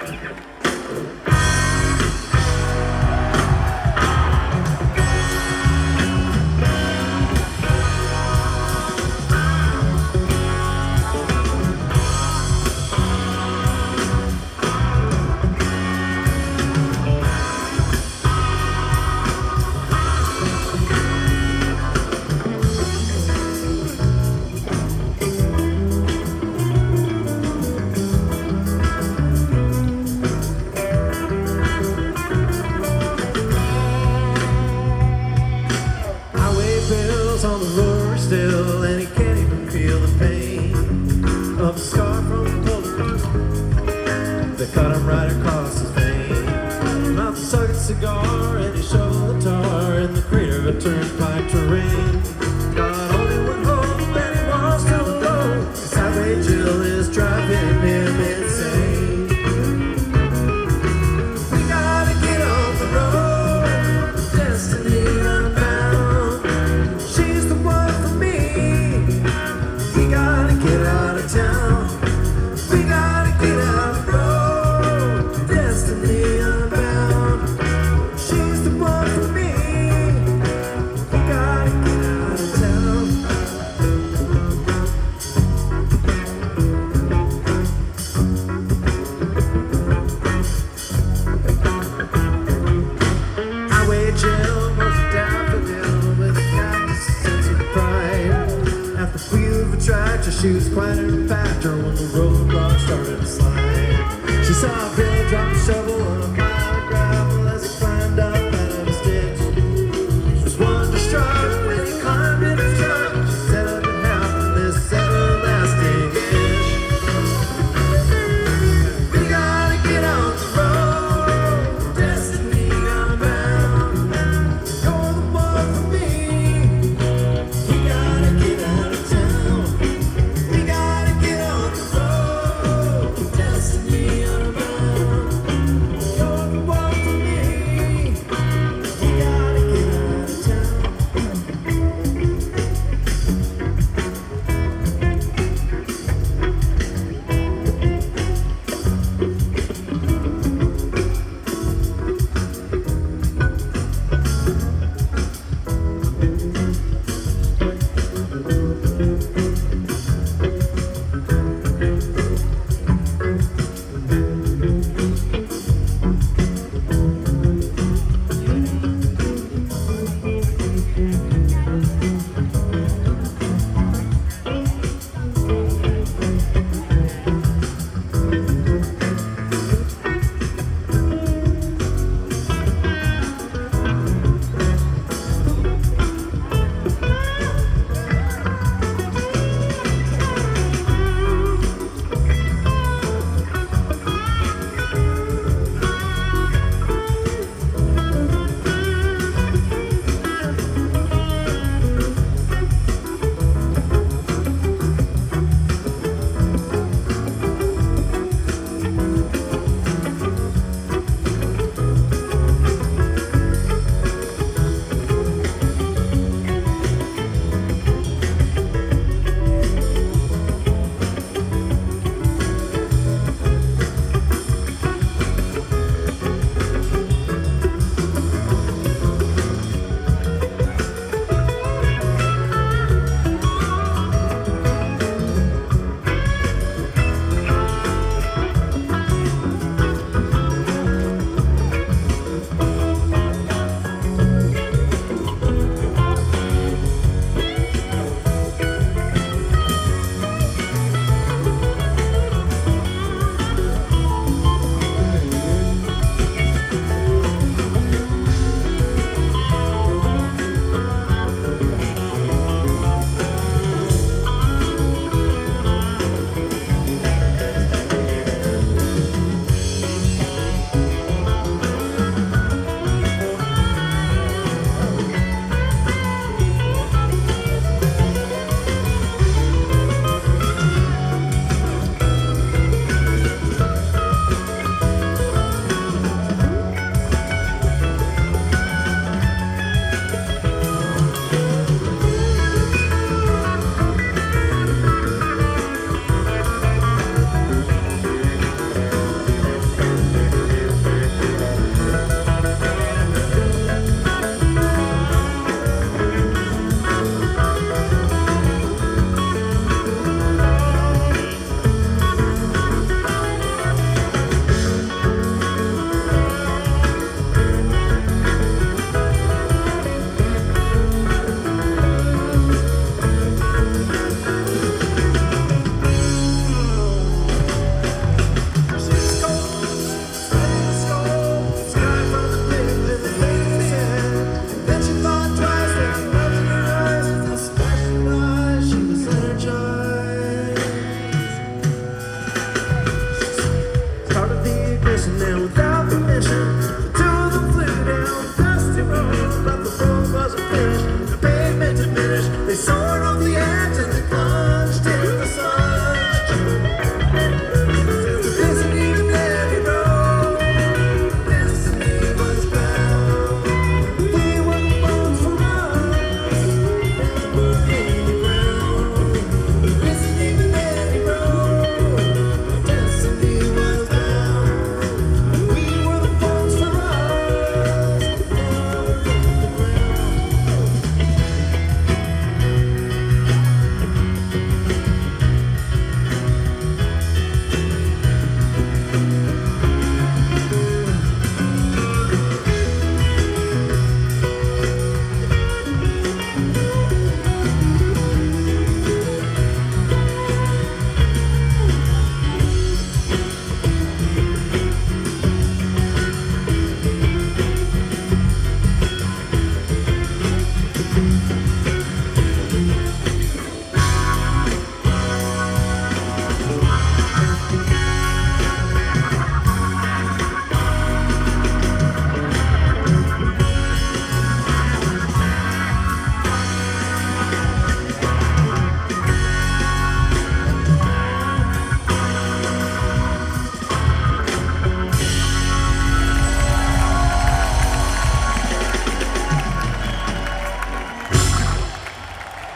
On the floor still, and he can't even feel the pain of the scar from the bullet that cut him right across his vein. Mouth a sucking cigar, and he shoveled the tar in the crater of a turnpike terrain. Got only one hope, and he wants to alone. His highway chill is driving him insane. We gotta get on the road, destiny unbound. She's the one for me. We gotta get out of town. We gotta get out the road. Destiny unbound. She's the one for me. We gotta get out of town. Highway Jill goes down the hill with a cactus sense of pride. At the wheel of a tractor, she was quite a factor when the roadblock started to slide. She saw a Bill drop a shovel on a pile of gravel as he climbed up out of his ditch. She was wonderstruck when he climbed in his truck. She said it had happened, this everlasting itch. We gotta get on the road, destiny unbound. You're the one for me. We gotta get out of town. We gotta get on the road, destiny unbound. without permission.